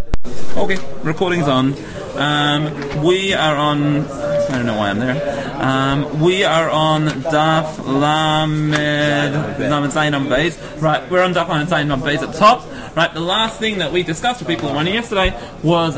Okay, recording's on. We are on. I don't know why I'm there. We are on Daf Lamed Zayin on Beis. Right, we're on Daf Lamed Zayin on Beis at the top. Right, the last thing that we discussed with people in morning yesterday was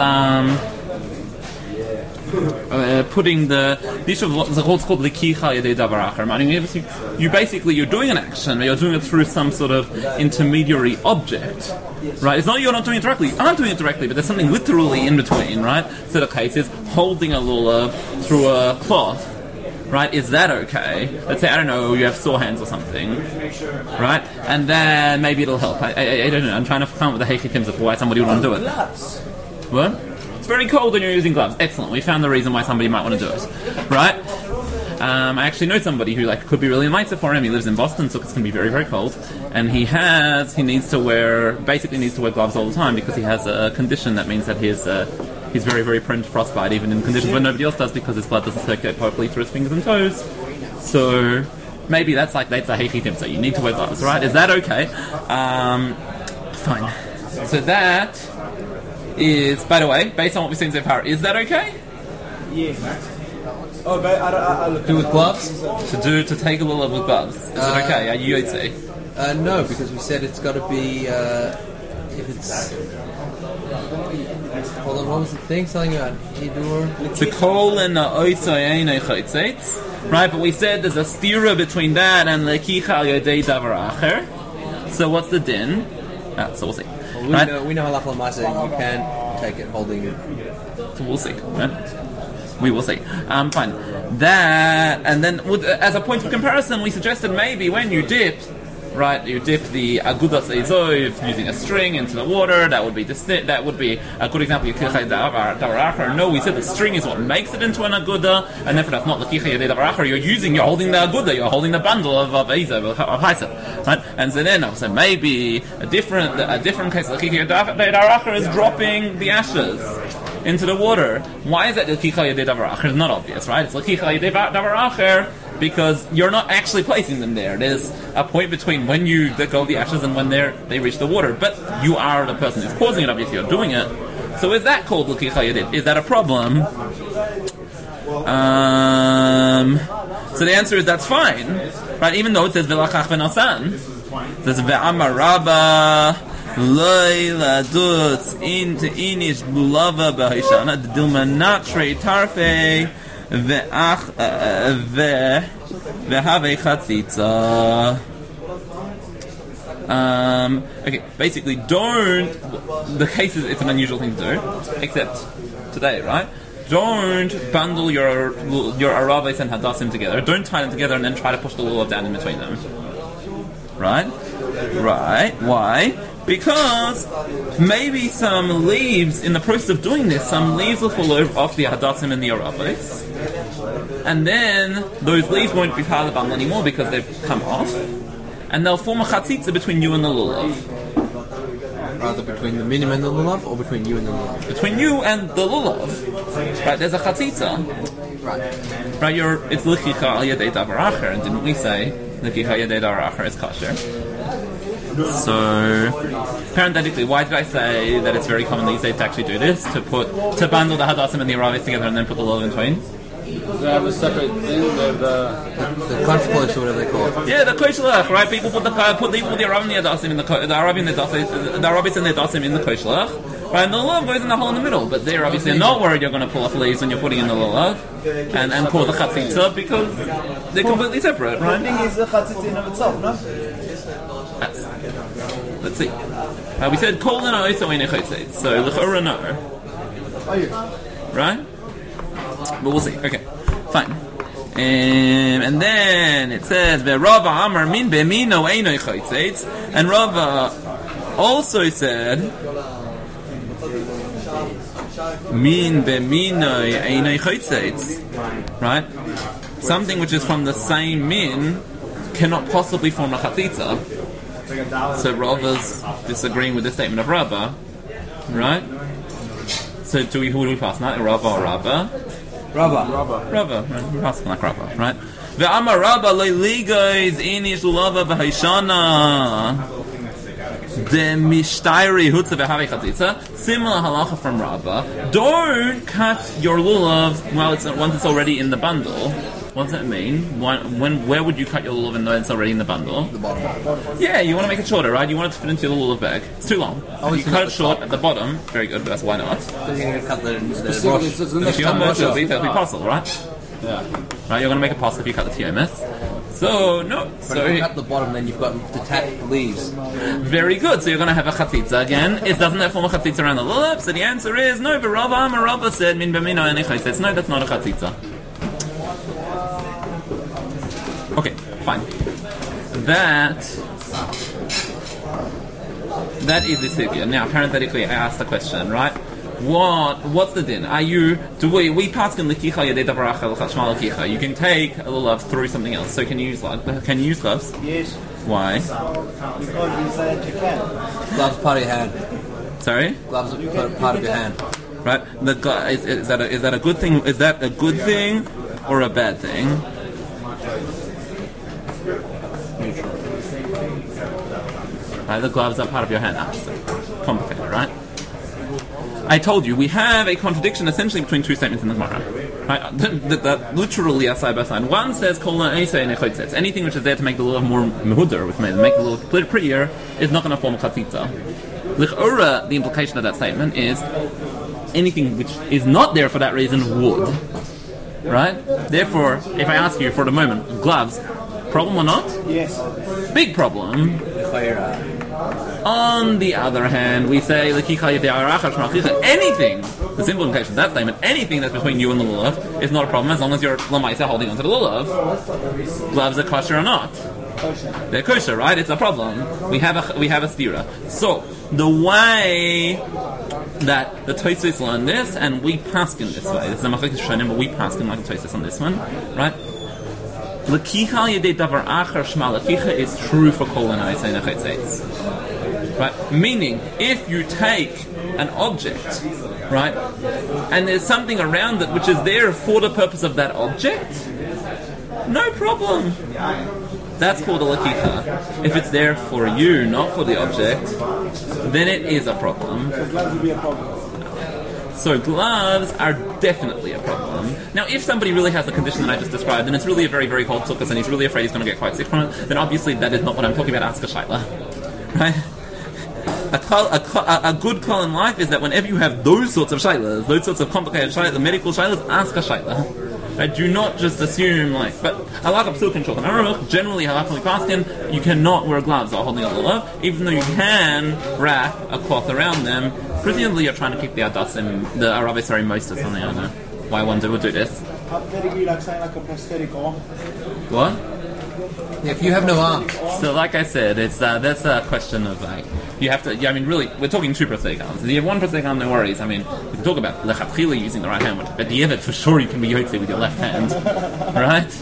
putting the issue of what's called likicha yedei davar acher. Meaning, you're doing an action, but you're doing it through some sort of intermediary object. Right? It's not you're not doing it directly. You aren't doing it directly, but there's something literally in between. Right? So the case is holding a lulav through a cloth. Right? Is that okay? Let's say, I don't know, you have sore hands or something. Right? And then maybe it'll help. I don't know. I'm trying to come up with the heichitim of why somebody would want to do it. What? It's very cold when you're using gloves. Excellent. We found the reason why somebody might want to do it. Right? I actually know somebody who could be really mitzvah for him. He lives in Boston, so it's going to be very, very cold. And he needs to wear gloves all the time because he has a condition that means that he's very, very prone to frostbite, even in conditions where nobody else does, because his blood doesn't circulate properly through his fingers and toes. So maybe that's a heichitim. So you need to wear gloves, right? Is that okay? Fine. So that is, by the way, based on what we've seen so far, is that okay? Yeah. Oh, but I look do with gloves? To take a lulav with gloves. Is it okay? Are you Yotze? No, because we said it's got to be if it's. Hold on, what was the thing? Something about hidur. To call in the oitzayin chaytzitz, right? But we said there's a stira between that and lekicha yodei davar acher. So what's the din? So we'll see. Well, we know halacha l'maaseh you can take it holding it. So we'll see. Right? We will see. Fine. That, and then as a point of comparison, we suggested maybe when you dip the agudas eizov using a string into the water. That would be a good example. No, we said the string is what makes it into an aguda, and therefore that's not the kicha yedei davar acher. You're holding the aguda, you're holding the bundle of eizov of haisel, right? And so then so maybe a different case of the kicha yedei davar acher is dropping the ashes into the water. Why is that the kicha yedei davar acher? It's not obvious, right? It's the kicha yedei davar acher because you're not actually placing them there. There's a point between when you let go of the ashes and when they reach the water. But you are the person who's causing it, obviously you're doing it. So is that called l'kicha yedei? Is that a problem? So the answer is that's fine. Right? Even though it says v'lachach v'nasan. It says ve'amar rabba Loila dutz into inish bulava b'haishana dilma natre tarfe ve'ach ve'have chatzitza. Okay, basically, the case is it's an unusual thing to do, except today, right? Don't bundle your araves and hadassim together. Don't tie them together and then try to push the lulav down in between them. Right? Why? Because maybe some leaves, in the process of doing this, some leaves will fall off the hadassim and the araves, and then those leaves won't be part of the bundle anymore because they've come off, and they'll form a chatzitza between you and the lulav. Rather between the minim and the lulav, or between you and the lulav? Between you and the lulav. Right, there's a chatzitza. Right, it's l'chicha al yedei davar acher, and didn't we say l'chicha yedei davar acher is kosher? So, parenthetically, why did I say that it's very common these days to actually do this? To bundle the hadassim and the araves together and then put the lulav in between? They have a separate thing, the konshkosh or whatever they call it. Yeah, the koshlach, right? People put the aravim and the hadassim in the araves and the hadassim in the koshlach. Right, and the lulav goes in the hole in the middle, but they're obviously not worried you're going to pull off leaves when you're putting in the lulav and cause a chatzitza because they're completely separate, right? The thing is the chatzitza in of itself, no? Let's see. We said kol and oisa ein echotzetz, so l'chora no. Right? But we'll see. Okay, fine. And then it says Rava Amar min b'mino ein echotzetz, and Rava also said min b'mino ein echotzetz. Right? Something which is from the same min cannot possibly form a chatzitza. So Rava's disagreeing with the statement of Rava, right? So who do we pass now? Rava or Rava? Rava. Right? We're passing like Rava, right? Ve'amar Rava le'ligais inish lulava v'haishana. The mishtairi hutza v'havi chatzitza. Similar halacha from Rabbah. Don't cut your lulav once it's already in the bundle. What does that mean? Where would you cut your lulav and know it's already in the bundle? The bottom. Yeah, you want to make it shorter, right? You want it to fit into your lulav bag. It's too long. You cut it short at the bottom. Very good, but that's why not. So you're going to cut the If you're that'll be possible, right? Yeah. Right, you're going to make it possible if you cut the TMS. So, no. But if you cut the bottom, then you've got detached leaves. Very good. So you're going to have a chatzitza again. Doesn't that form a chatzitza around the lulav? So the answer is no. But Rava said min b'mino and says no. That's not a chatzitza. Okay, fine. That is the sugya. Now, parenthetically, I asked the question, right? What's the din? We pass in l'kicha yedei davar achar l'chashmal l'kicha. You can take a lulav through something else. So can you use gloves? Yes. Why? Because you said you can. Gloves part of your hand. Sorry? Gloves are part of your hand. Right? Is that a good thing? Is that a good thing or a bad thing? Right, the gloves are part of your hand. Complicated, right? I told you we have a contradiction essentially between two statements in the Gemara. Right? That literally are side by side. One says anything which is there to make the lulav more mehuder, which may make the lulav prettier, is not going to form a chatzitza. L'chora, the implication of that statement is anything which is not there for that reason would. Right? Therefore, if I ask you for the moment, gloves, problem or not? Yes. Big problem. On the other hand, we say anything, the simple implication of that statement, anything that's between you and the lulav is not a problem as long as you're lamaisa holding onto the lulav. Gloves are kosher or not? They're kosher, right? It's a problem. We have a stira. So the way that the Tosfos learn this, and we paskin this way. This is a machlekes shonim, but we paskin like the Tosfos on this one, right? L'kicha yedei davar achar shma l'kicha is true for kol ha'na'aseh nechetzes. Right? Meaning, if you take an object, right, and there's something around it which is there for the purpose of that object, no problem. That's called a l'kicha. If it's there for you, not for the object, then it is a problem. So gloves are definitely a problem. Now, if somebody really has the condition that I just described, and it's really a very, very cold sukkah, and he's really afraid he's going to get quite sick from it, then obviously that is not what I'm talking about. Ask a shaila, right? A good call in life is that whenever you have those sorts of shailas, those sorts of complicated shailas, medical shailas, ask a shaila. Right? Do not just assume but halakha psul can shulchan aruch. Generally, halakha paskin, you cannot wear gloves while holding a lulav, even though you can wrap a cloth around them. Presumably, you're trying to keep the adasim, the Arabic most or something. I don't know why one would do this. What? If you have no arms. So, like I said, it's that's a question of you have to. Yeah, I mean, really, we're talking two prosthetic arms. If you have one prosthetic arm, no worries. I mean, we can talk about lechatchila using the right hand, but the other for sure you can be yotze with your left hand, right?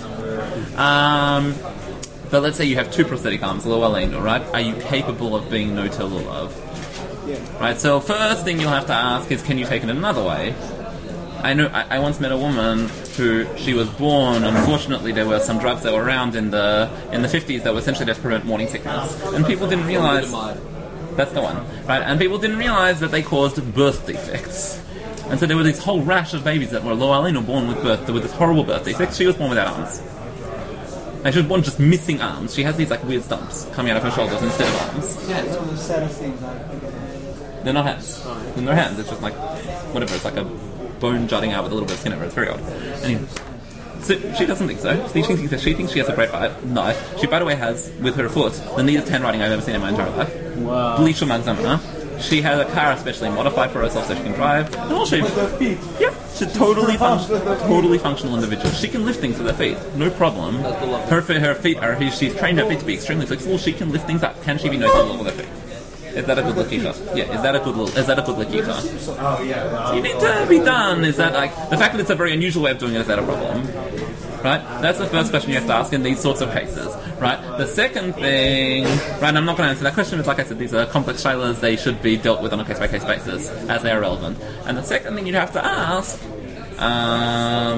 But let's say you have two prosthetic arms, lo aleinu, right? Are you capable of being no to lulav? Yeah. Right. So, first thing you'll have to ask is, can you take it another way? I know. I once met a woman who she was born. Unfortunately, there were some drugs that were around in the 50s that were essentially there to prevent morning sickness, and people didn't realize. That's the one, right? And people didn't realize that they caused birth defects, and so there were this whole rash of babies that were lo aleinu born with this horrible birth defects. She was born without arms, and she was born just missing arms. She has these weird stumps coming out of her shoulders instead of arms. Yeah, it's one of the saddest things. They're not hands. In their hands, it's just whatever. It's like a bone jutting out with a little bit of skin over it. It's very odd. Anyway, so she doesn't think so. She thinks she has a great knife. She, by the way, has, with her foot, the neatest handwriting I've ever seen in my entire life. Wow. Bleach magzama. She has a car especially modified for herself so she can drive. And also, With her feet. yeah, she's a totally functional individual. She can lift things with her feet, no problem. Her feet are. She's trained her feet to be extremely flexible. She can lift things up. Can she be notable with her feet? Is that a good l'kicha? Yeah, is that a good l'kicha? Oh, yeah. You need to be done. Is that the fact that it's a very unusual way of doing it, is that a problem? Right? That's the first question you have to ask in these sorts of cases. Right? The second thing, right, I'm not going to answer that question, because like I said, these are complex shailas, they should be dealt with on a case-by-case basis, as they are relevant. And the second thing you'd have to ask,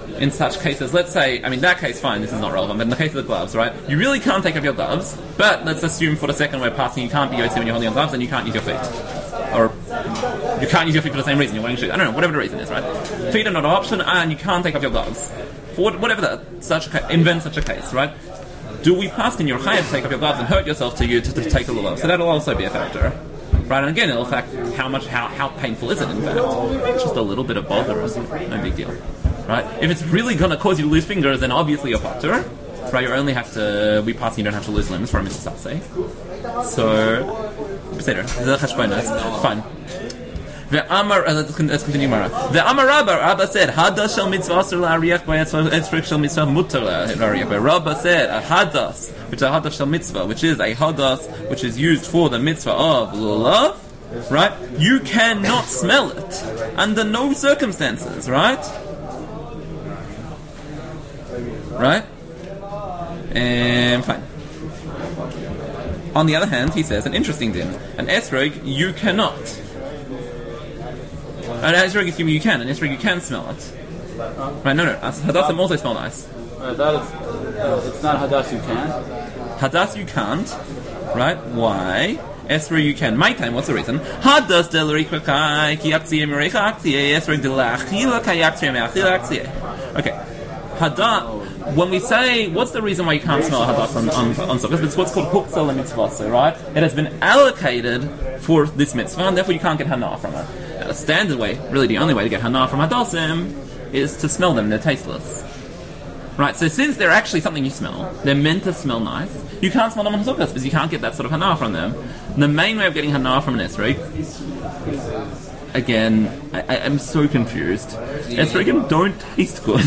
in such cases, let's say, I mean, that case, fine, this is not relevant, but in the case of the gloves, right, you really can't take off your gloves, but let's assume for the second we're passing, you can't be Yotze when you're holding your gloves, and you can't use your feet. Or, you can't use your feet for the same reason, you're wearing shoes. I don't know, whatever the reason is, right? Feet are not an option, and you can't take off your gloves. For whatever invent such a case, right? Do we pass in your chayav to take off your gloves and hurt yourself to take a lulav? So that'll also be a factor. Right, and again, it'll affect how painful is it, in fact. It's just a little bit of bother, no big deal. Right? If it's really going to cause you to lose fingers, then obviously you're potter. Right? You only have to, we pass, you don't have to lose limbs for a mitzvah sase. So, fine. Let's continue. The Amar Rabba said, Hadas shel mitzvah asur la'ariach b'etzrik shel mitzvah mutar la'ariach. Rabba said, a hadas, which is a hadas shel mitzvah, which is a hadas which is used for the mitzvah of lulav, right? You cannot smell it under no circumstances, right? Right? Fine. On the other hand, he says an interesting thing. An esrog, you cannot. An esrog, you can. An esrog, you can smell it. Right? No. Hadassim also smell nice. It's not hadas you can. Hadas you can't. Right? Why? Esrog you can. My time. What's the reason? Hadas del rikakai ki aktsiye mirecha aktsiye esrog del achila kai aktsiye me'achila aktsiye. Okay. Hadas. When we say, what's the reason why you can't smell a hadas on Sukkot? It's what's called huktzah mitzvah, right? It has been allocated for this mitzvah, and therefore you can't get hana from it. Now, the standard way, really the only way to get hana from hadasim, is to smell them. They're tasteless. Right, so since they're actually something you smell, they're meant to smell nice, you can't smell them on Sukkot because you can't get that sort of hana from them. The main way of getting hana from an esrog, again, I'm so confused. Esrogim don't taste good.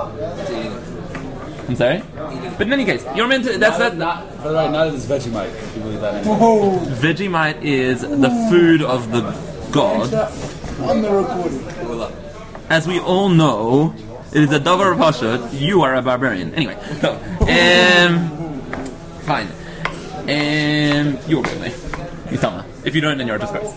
I'm sorry? But in any case, you're meant to... But right now it's Vegemite, if you believe that. Vegemite is the food of the god. On the recording. As we all know, it is a davar pashut. You are a barbarian. Anyway, so... fine. You're with me. You tell me. If you don't, then you're a disgrace.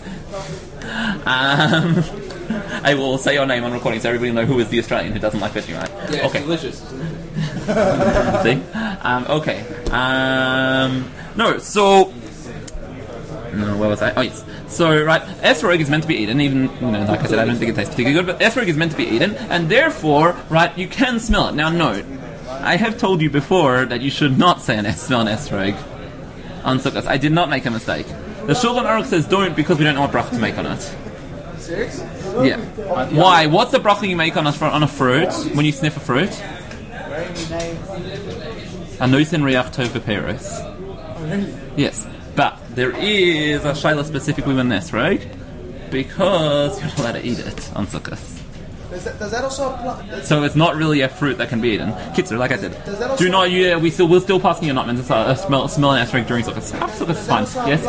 I will say your name on recording so everybody will know who is the Australian who doesn't like Vegemite. Yeah, okay. It's delicious. See? Okay. No, so... No, where was I? Oh, yes. So, right, esrog is meant to be eaten, even, like I said, I don't think it tastes particularly good, but esrog is meant to be eaten, and therefore, right, you can smell it. Now, note, I have told you before that you should not say smell an esrog on Sukkot. I did not make a mistake. The Shulchan Aruch says don't because we don't know what bracha to make on it. Serious? Yeah. Why? What's the bracha you make on a fruit when you sniff a fruit? Anoisen riach tov b'peiros. Yes, but there is a shayla specifically with this, right? Because you're not allowed to eat it on Sukkot. Does that also apply? So it's not really a fruit that can be eaten. Kitzer, like I said, do not. We're still passing. You're not meant to smell an esrog during Sukkot. Sukkot is fine. Yes.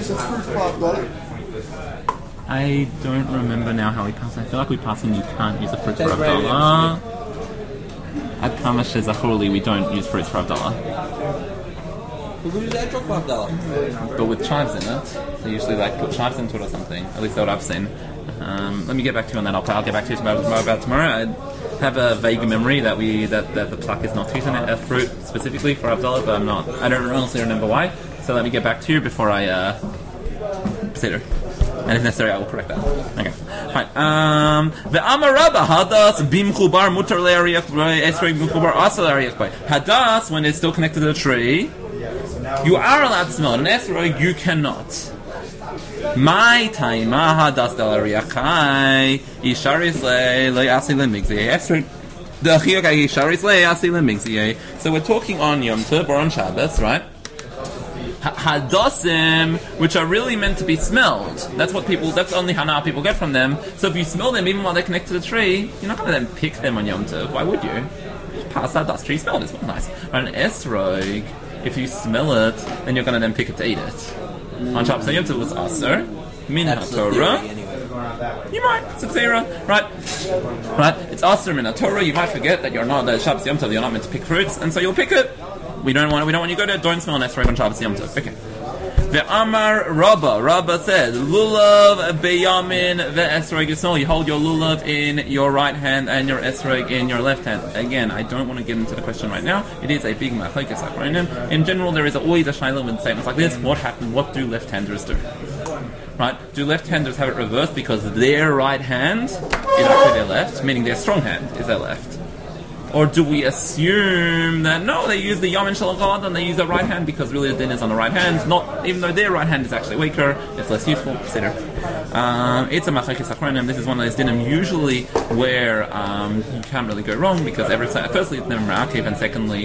I don't remember now how we pass. I feel like we pass and you can't use a fruit for Havdalah. At Kamash Zachorli, we don't use fruits for Havdalah. We use etrog for Havdalah. But with chives in it, they usually put chives into it or something. At least that's what I've seen. Let me get back to you on that. I'll get back to you about tomorrow. I have a vague memory that the plak is not using a fruit specifically for Havdalah, but I don't honestly remember why. So let me get back to you before I consider. And if necessary, I will correct that. Okay. Fine. The Amar Rabba Hadas bimchubar mutar le'ariach esrog bimchubar asal le'ariach by Hadas when it's still connected to the tree. You are allowed to smell it. An esrog you cannot. My time Hadas del ariachai isharis le asil lemigziyeh esrog the achiokai isharis le asil lemigziyeh. So we're talking on Yom Tov or on Shabbos, right? Hadasim, which are really meant to be smelled. That's only hana people get from them. So if you smell them, even while they're connected to the tree, you're not going to then pick them on Yom Tov. Why would you? Just pass that dust tree, smell it, it smells nice. An esrog, if you smell it, then you're going to then pick it to eat it. On Shabbos, so Yom Tov was aser, min ha-Torah. You might, it's a tzera, right? It's aser min ha-Torah. You might forget that you're not, the Shabbos Yom Tov, you're not meant to pick fruits, and so you'll pick it. We don't want you to go there. Don't smell an esrog on Shabbos Yom Tov. Okay. Ve'amar Rabba. Rabba said, Lulav beyamin ve'esrog yisrael. You hold your lulav in your right hand and your esrog in your left hand. Again, I don't want to get into the question right now. It is a big machlokes achronim. In general, there is always a shaila with statements like this. What happened? What do left-handers do? Right? Do left-handers have it reversed because their right hand is actually their left, meaning their strong hand is their left? Or do we assume that no, they use the Yamin Shalagad and they use their right hand because really the din is on the right hand, not even though their right hand is actually weaker, it's less useful, etc. It's a machlokes achronim. This is one of those dinim usually where you can't really go wrong because firstly it's never merakev, and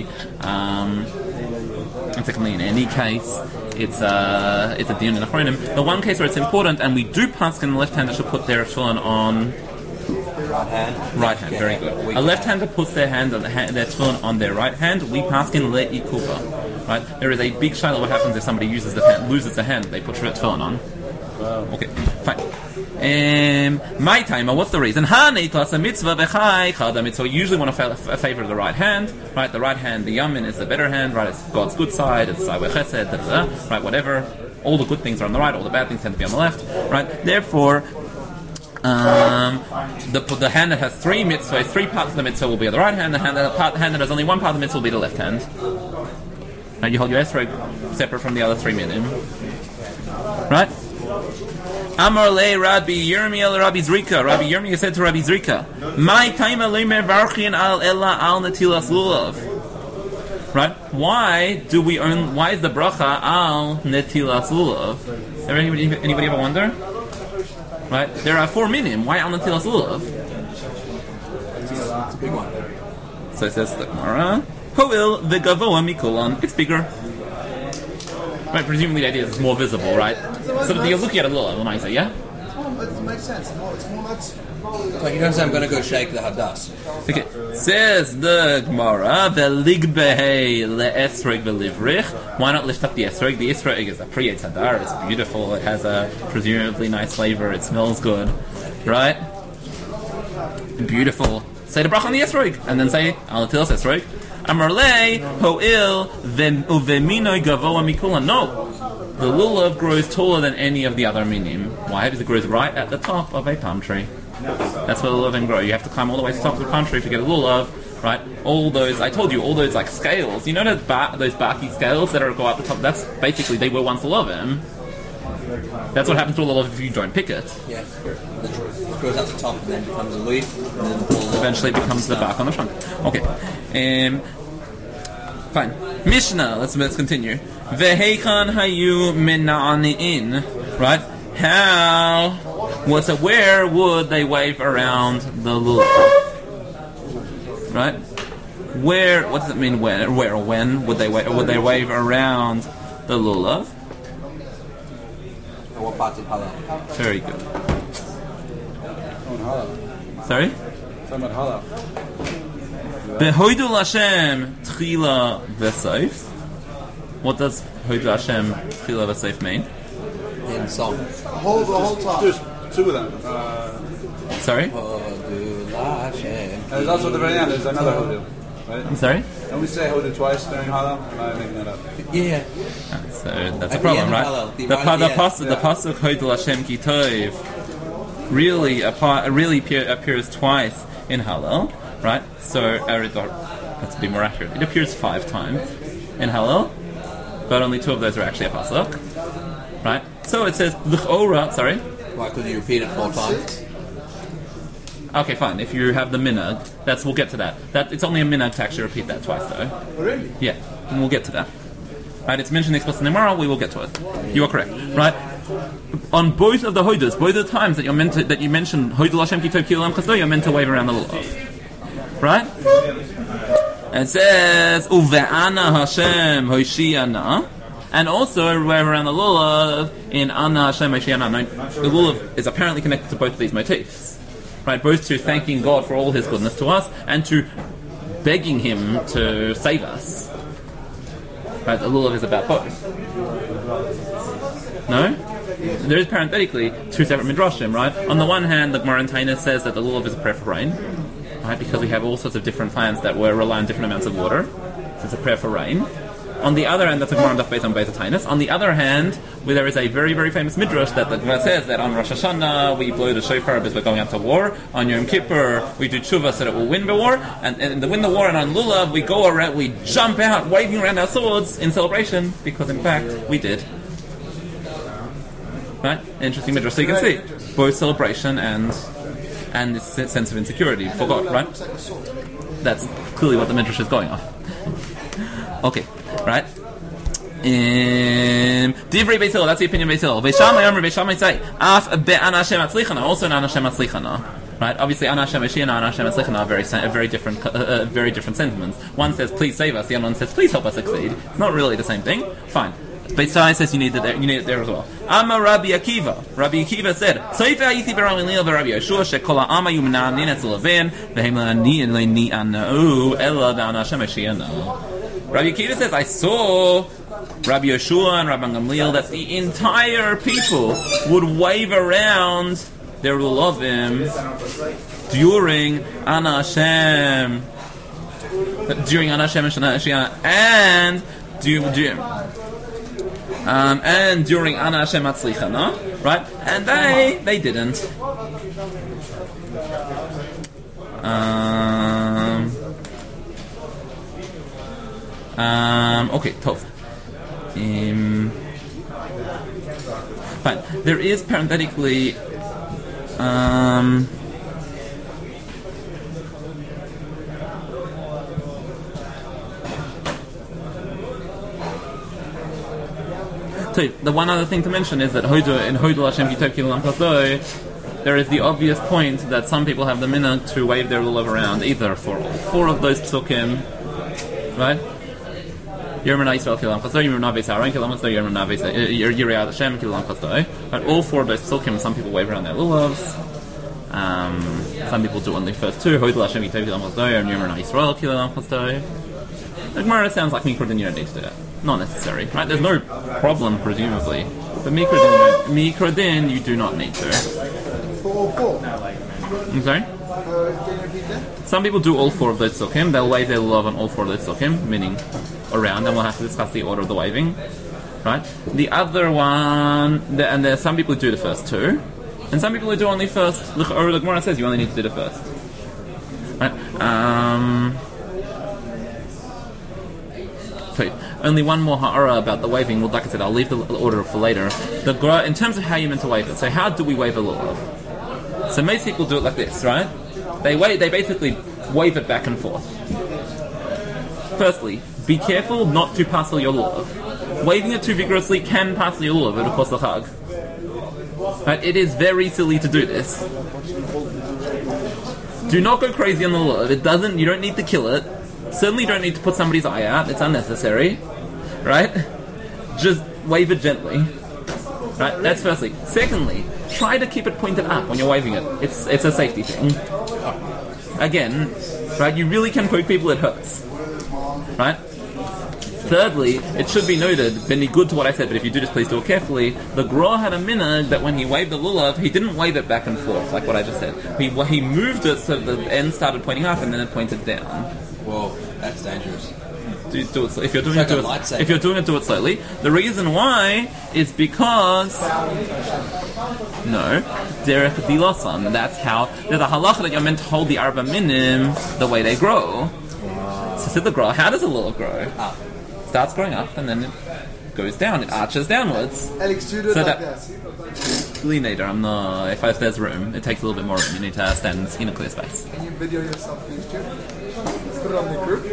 secondly in any case it's a din in achronim. The one case where it's important, and we do paskin the left-hander should put their tefillin on right hand, very good. A left-hander puts their tefillin on their right hand. We paskin le'ikuva. Right? There is a big shaila what happens if somebody loses the hand they put tefillin on. Wow. Okay, fine. My timer, what's the reason? So we usually want to favor the right hand. Right? The right hand, the yamin, is the better hand. Right? It's God's good side. It's chesed. Right? Whatever. All the good things are on the right. All the bad things tend to be on the left. Right? Therefore, the hand that has three mitzvahs, three parts of the mitzvah will be on the right hand. The hand that has only one part of the mitzvah will be the left hand. Now you hold your esrog separate from the other three minim. Right? Amar le Rabbi Yirmiyah Rabbi Zrika. Rabbi Yirmiyah said to Rabbi Zrika, "My time mevarchin al ella al netilas lulav." Right? Why is the bracha al netilas lulav? Anybody ever wonder? Right? There are 4 minim. Why al netilas lulav? It's a big one. So it says the Gemara, Ho'il v'gavoa mikulan. It's bigger. Right? Presumably the idea is it's more visible, right? So that you're looking at a lulav, nicer, yeah? It makes sense. It's more not... Like you don't say I'm going to go shake the hadas. Okay. Says the Gemara, V'ligbehei le'esrog v'livrich. Why not lift up the esrog? The esrog is a priyetz hadar. It's beautiful. It has a presumably nice flavor. It smells good, right? Beautiful. Say the bracha on the esrog, and then say al netilas esrog. Amarle ho'il uvemino gavoa mikulan. No. The lulav grows taller than any of the other minim. Why? Because it grows right at the top of a palm tree. That's where the lulav grow. You have to climb all the way to the top of the palm tree to get a lulav, right? All those like scales. You know those barky scales that go up the top? That's basically, they were once lulavim. That's what happens to a lulav if you don't pick it. Yeah. It grows at the top and then becomes a leaf, and then eventually it becomes the bark on the trunk. Okay. Fine. Mishnah. Let's continue. Veheikan hayu mina'ani'in. Right? Where would they wave around the lulav? Right? Where? What does it mean? Where or when would they wave? Would they wave around the lulav? what parts of halal? Very good. Sorry? Talking about halal. Behoidu Hashem tchila v'seif. What does Hoidu Hashem tchila v'seif mean? In song. The whole time. There's two of them. Sorry? Hodu Hashem. There's also at the very end, there's another Hodu. Right? I'm sorry? Don't we say Hodu twice during halal? Am I making that up? Yeah. So that's a At problem, the end right? of The Halal, pasuk Hoidu Hashem ki tov really appears twice in Halal, right? So let's be more accurate. It appears 5 times in Halal, but only 2 of those are actually a pasuk, right? So it says l'chora. Sorry. Why could you repeat it 4 times? Okay, fine. If you have the minhag, we'll get to that. It's only a minhag to actually repeat that twice, though. Oh, really? Yeah, and we'll get to that. Right? It's mentioned explicitly in the Gemara. We will get to it. You are correct, right? On both of the hodas, both of the times that you mention Hodu Hashem ki tov ki olam chesdo, you're meant to wave around the lulav, right? And it says Uve'ana Hashem Hoshiana, and also wave around the lulav in Ana Hashem Hoshiana. The lulav is apparently connected to both of these motifs, right? Both to thanking God for all His goodness to us and to begging Him to save us. Right? The lulav is about both. No? There is parenthetically 2 separate midrashim, right? On the one hand, the Gemara in Taina says that the lulav is a prayer for rain, right? Because we have all sorts of different plants that rely on different amounts of water. So it's a prayer for rain, On the other hand, that's a Gemara Daf based on Beit Tainus. On the other hand, where there is a very, very famous midrash that the Gemara says that on Rosh Hashanah we blow the shofar because we're going out to war. On Yom Kippur we do tshuva so that we'll win the war, and to win the war. And on Lulav we go around, we jump out, waving around our swords in celebration because in fact we did. Right? Interesting midrash. So you can see both celebration and this sense of insecurity. Forgot, right? That's clearly what the midrash is going off. Okay, right? Divrei Beis Hillel, that's the opinion of Beis Hillel. Beis Shammai Amar, Beis Shammai say, Af be'ana Hashem atzlichana, also an Ana Hashem atzlichana. Right? Obviously, Ana Hashem Mashiach and Ana Hashem atzlichana are very different sentiments. One says, please save us, the other one says, please help us succeed. It's not really the same thing. Fine. Beis Shammai says you need it there as well. Amar Rabbi Akiva. Rabbi Akiva said, Soifa Yisi B'Rami Lil V'Rabbi Yoshua Shekol Ha'ama Yumna'am Ninetz L'Leven V'Hem Le'Ni'anu Ela D'Ana Hashem Mashiach. Rabbi Akiva says, I saw Rabbi Yoshua and Rabbi Gamliel that the entire people would wave around their lulavim during Ana Hashem and during Ana Hashem Atzlichana, right? And they didn't. Okay, tough. Fine. There is parenthetically. So the one other thing to mention is that in Hodul Hashem Kitov Kilam Kasoi, there is the obvious point that some people have the minhag to wave their lulav around either for all four of those psukim, right? Yermana Yisrael Kilam Chasdoi, Yermana Beis Haran Kilam Chasdoi, Yermana Beis Yirei Hashem Kilam Chasdoi. But all four of those psukim, some people wave around their lulavs. Some people do only first two. Hodul Hashem Kitov Kilam Chasdoi, and Yermana Yisrael Kilam Chasdoi. The Gemara sounds like Mikra, then you don't need to do that. Not necessary, right? There's no problem, presumably. But Mikra, then you do not need to. For all four. I'm sorry? Can you repeat that? Some people do all four of those psukim. They'll wave their lulav on all four of those psukim, meaning around, and we'll have to discuss the order of the waving, right? The other one, and there are some people who do the first two, and some people who do only first. Or the Gemara says you only need to do the first, right? So only one more ha'ara about the waving. Well, like I said, I'll leave the order for later. In terms of how you're meant to wave it. So how do we wave a lulav? So most people do it like this, right? They basically wave it back and forth. Firstly, be careful not to passel your lulav. Waving it too vigorously can passel your lulav, of course the chag. Right? It is very silly to do this. Do not go crazy on the lulav. You don't need to kill it. Certainly don't need to put somebody's eye out. It's unnecessary. Right? Just wave it gently. Right? That's firstly. Secondly, try to keep it pointed up when you're waving it. It's a safety thing. Again, right? You really can poke people, it hurts. Right? Thirdly, it should be noted, good to what I said, but if you do this, please do it carefully. The Gra had a minhag that when he waved the lulav, he didn't wave it back and forth, like what I just said. He moved it so the end started pointing up and then it pointed down. Whoa, that's dangerous. Do it if you're doing it, if you're doing it, do it slowly. The reason why is because derech dilosan. That's how there's a halacha that you're meant to hold the arba minim the way they grow. So said the Gra, how does a lulav grow? Starts growing up and then it goes down. It arches downwards. Alex, do it so like that. that. Later, I'm not. If there's room, it takes a little bit more room. You need to stand in a clear space. Can you video yourself, please, too? Let's put it on the group.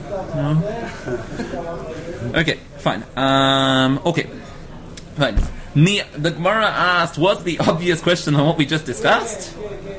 No. Okay, fine. Okay, fine. The Gemara asked, "What's the obvious question on what we just discussed?"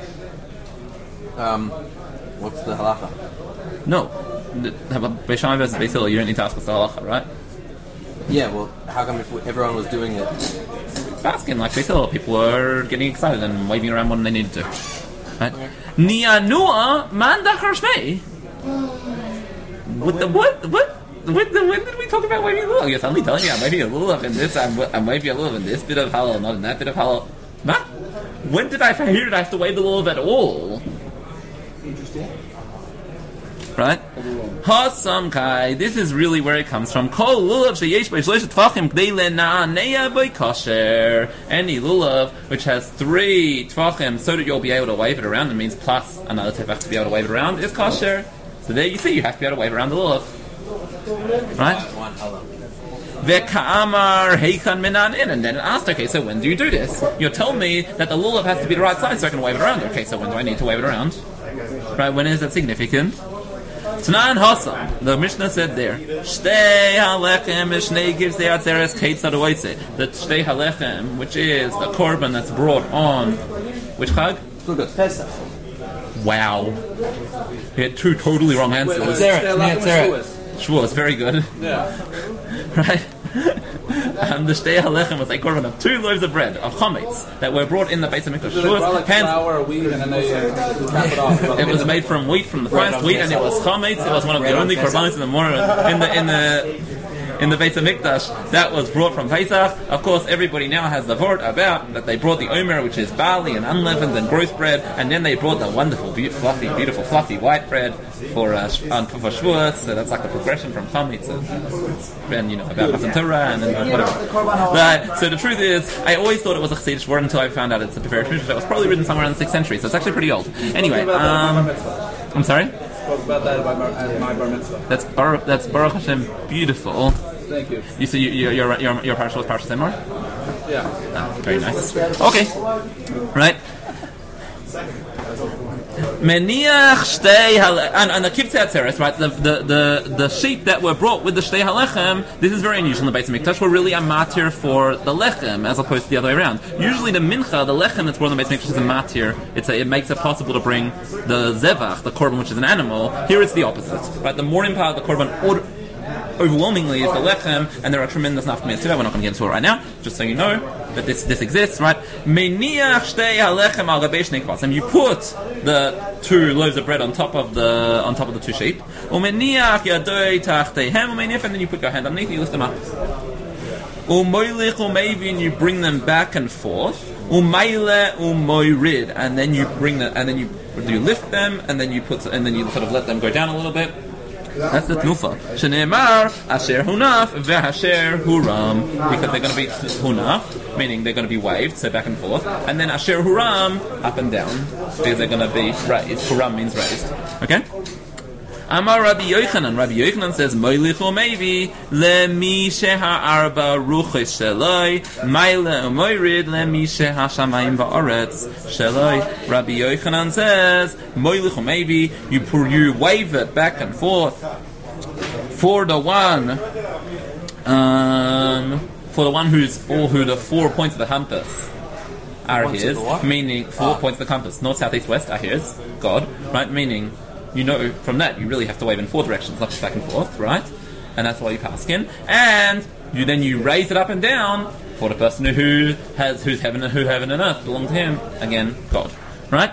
What's the halacha? No. Beis Shammai versus Beis Hillel, you don't need to ask us the halacha, right? Yeah, well, how come if everyone was doing it? Asking, like Beis Hillel, people were getting excited and waving around when they needed to. Right? Nianua mandachar shmei. What? When did we talk about waving a lulav? You're suddenly telling me I'm waving a lulav in this, I'm waving a lulav in this bit of halal, not in that bit of halal. What? When did I hear that I have to wave the lulav at all? Interesting. Right? Hasamkai. This is really where it comes from. Kol lulav sheyesh b'shlosh tfachim k'dei lena'aneya b'kosher. Any lulav which has 3 tfachim, so that you'll be able to wave it around. It means plus another tefach to be able to wave it around is kosher. So there you see, you have to be able to wave around the lulav. Right? Ve'ka'amar heikan menanin, and then it asked, okay, so when do you do this? You're telling me that the lulav has to be the right size so I can wave it around. Okay, so when do I need to wave it around? Right, when is that significant? Tanan Hasan, the Mishnah said there, Shtei halechem mishnei gives the atzeres keitzad oitze. The Shtei halechem, which is the korban that's brought on which chag? Pesach. Wow, he had 2 totally wrong answers. Shavuos, very good. Yeah. Right. The Shtei halechem was a korban of 2 loaves of bread of chametz that were brought in the Beis Hamikdash. Like flour or wheat, and then they tap it off. It was made from wheat, from the finest wheat, and it was chametz. It was one of the only korbanos in the Beis Hamikdash that was brought from Pesach. Of course, everybody now has the word about that they brought the omer, which is barley and unleavened and gross bread, and then they brought the wonderful, beautiful, fluffy white bread for Shavuos. So that's like the progression from chametz and about Matan Torah and whatever. But, so the truth is, I always thought it was a Chassidish word until I found out it's a Tiferet Midrash that was probably written somewhere in the 6th century. So it's actually pretty old. Anyway, I'm sorry. Spoke about that at my bar mitzvah. That's Baruch Hashem beautiful. Thank you. You see, your parsha was Parsha Emor? Yeah. Very nice. Okay. Right. Meniach shtei and the kibtzei atzeres, right? The sheep that were brought with the shtei halechem. This is very unusual in the Beis Hamikdash. Were really a matir for the lechem as opposed to the other way around. Usually the mincha, the lechem that's brought in the Beis Hamikdash is a matir. It makes it possible to bring the zevach, the korban, which is an animal. Here it's the opposite, right? The more part of the korban overwhelmingly is the lechem, and there are tremendous nafkamis to that. We're not going to get into it right now, just so you know that this exists, right? Meniach shtei halechem al gabei shnei kvasim. You put the 2 loaves of bread on top of the 2 sheep. Umeniach yadoi tachteihem umenif, and then you put your hand underneath, you lift them up. Umoilich umeivi, and you bring them back and forth. Umayle umoirid, and then you bring them, and then you lift them, and then you sort of let them go down a little bit. That's the tnufa. Shene'emar asher hunaf ve'asher huram, because they're going to be hunaf, meaning they're going to be waved, so back and forth, and then asher huram, up and down, because they're going to be raised. Huram means raised. Okay. Amar Rabbi Yochanan. Rabbi Yochanan says, Moilichu maybe lemi sheha arba ruchis sheloi, maile umoirid lemi sheha shamayim ba'aretz sheloi. Rabbi Yochanan says, Moilichu maybe you wave it back and forth for the one who the 4 points of the compass are his, meaning 4 points of the compass, north, south, east, west are his, God, right? Meaning, from that, you really have to wave in 4 directions, not just back and forth, right? And that's why you pass in. And you raise it up and down for the person whose heaven and earth belong to him. Again, God, right?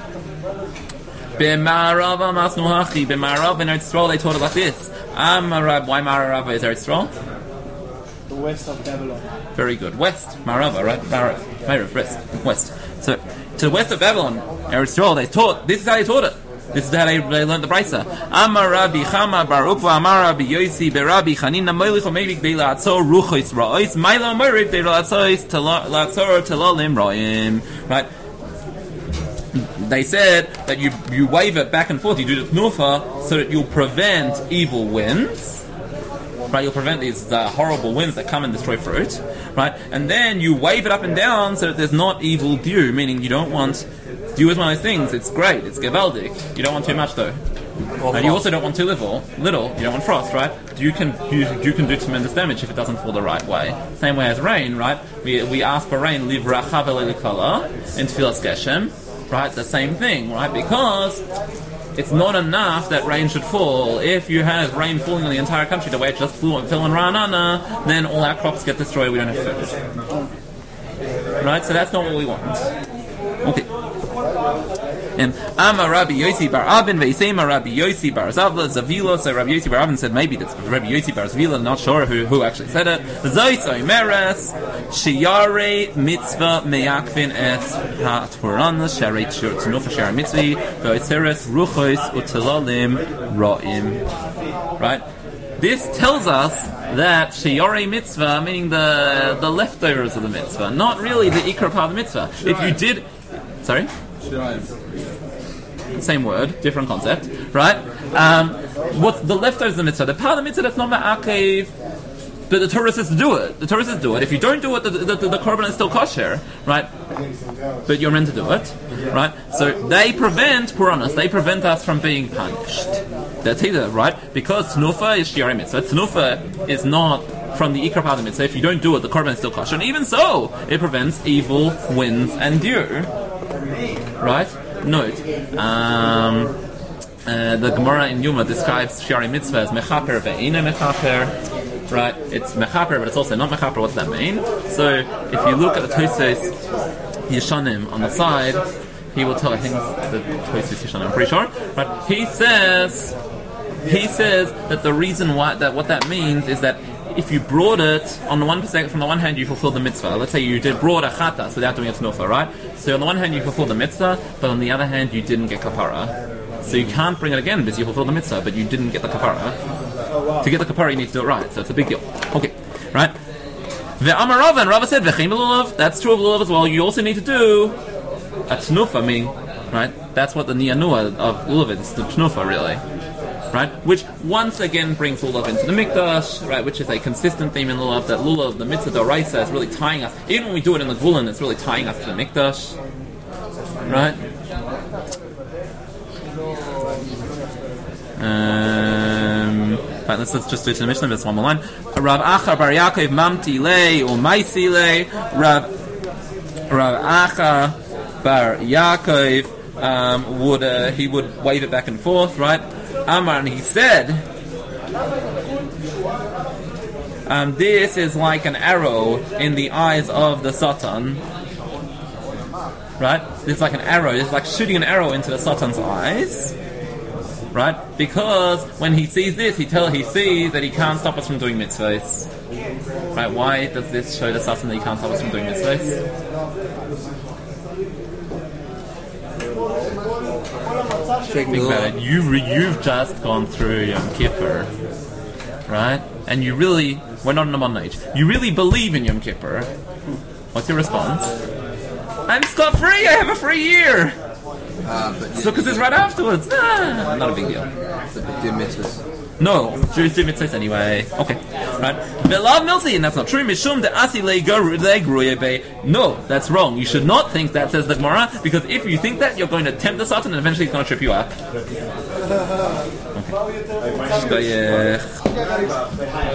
B'marav amasnuhachi. B'marav in Eretz Yisrael they taught it like this. Amarab. Why Marav is Eretz Yisrael? The west of Babylon. Very good. West, Marava, right? Marav, west. So, to the west of Babylon, Eretz Yisrael, this is how they taught it. This is how they learned the Brisa. Amar Rabbi Chama Bar Ukva Amar Rabbi Yosi Berabi Chanina Moilicho Meivik De La'atzor Ruchos Ra'os Mailo Moirik De La'atzor Telalim Ra'im. Right? They said that you wave it back and forth. You do the tnufa so that you'll prevent evil winds. Right, you'll prevent these horrible winds that come and destroy fruit. Right, and then you wave it up and down so that there's not evil dew. Meaning you don't want. Dew is one of those things. It's great. It's gewaldic. You don't want too much though. And you also don't want too little. You don't want frost, right? You can do tremendous damage if it doesn't fall the right way. Same way as rain, right? We ask for rain. Liv racha v'lelikala in Tfilas Geshem, right? The same thing, right? Because it's not enough that rain should fall. If you have rain falling on the entire country the way it just fell in Ra'anana, then all our crops get destroyed. We don't have food, right? So that's not what we want. Okay. Amar Rabbi Yosi bar Avin ve'isema Rabbi Yosi bar Zavla Zavila. So Rabbi Yosi bar Avin said maybe that's Rabbi Yosi bar Zavila. Not sure who actually said it. Zois Oimeres Shiyare Mitzvah Meyakvin Es HaTvuranas Sharei Tnufa Shara Mitzvi Ve'Itzeres Ruchos Utilalim Ra'im. Right. This tells us that Sheyarei mitzvah, meaning the leftovers of the mitzvah, not really the ikar part of the mitzvah. If you did, sorry, same word, different concept, right? What's the leftovers of the mitzvah? The part of the mitzvah that's not ma'akev, but the Torah says to do it. The Torah says to do it. If you don't do it, the korban is still kosher, right? But you're meant to do it, right? So they prevent Puranas. They prevent us from being punished. That's either right because Tnufa is Shiyarei Mitzvah. Tnufa is not from the Ikar part of the Mitzvah. If you don't do it, the korban is still kosher. And even so, it prevents evil winds and dew. Right? Note. The Gemara in Yuma describes Shiyarei Mitzvah as mechaper ve'ina mechaper. Right? It's mechaper, but it's also not mechaper. What's that mean? So, if you look at the Tosfos Yeshanim on the side, he will tell, I think the Tosfos Yeshanim, I'm pretty sure, right? He says that the reason why what that means is that if you brought it from the one hand you fulfilled the mitzvah. Let's say you brought a chatas without doing a tnufa, right? So on the one hand you fulfilled the mitzvah, but on the other hand you didn't get kapara. So you can't bring it again because you fulfilled the mitzvah, but you didn't get the kapara. To get the kapara you need to do it right, so it's a big deal. Okay, right? Ve'amar Rava, and Rava said v'chein b'lulav. That's true of lulav as well. You also need to do a tnufa, meaning, right? That's what the niyanua of lulav is, the tnufa really. Right? Which once again brings lulav into the mikdash, right? Which is a consistent theme in lulav, that lulav, the mitzvah d'oraisa, is really tying us. Even when we do it in the gvulin, it's really tying us to the mikdash. Right? Right, let's just do it to the Mishnah. There's one more line. Rav Acha bar Yaakov mamti lei u'maisi lei. Rav Acha bar Yaakov he would wave it back and forth, right? Amar, and he said, this is like an arrow in the eyes of the Satan. Right? It's like an arrow. It's like shooting an arrow into the Satan's eyes. Right? Because when he sees this, he sees that he can't stop us from doing mitzvahs. Right? Why does this show the Satan that he can't stop us from doing mitzvahs? Think about it. You've just gone through Yom Kippur, right? And we're not in a modern age. You really believe in Yom Kippur. What's your response? I'm scot-free. I have a free year. So because it's right afterwards. Not a big deal. No, Jews do mitzvahs anyway. Okay, right? V'lav milsi, and that's not true. Mishum de'asi le'gruye. No, that's wrong. You should not think that, says the Gemara, because if you think that, you're going to tempt the Satan, and eventually he's going to trip you up. Okay.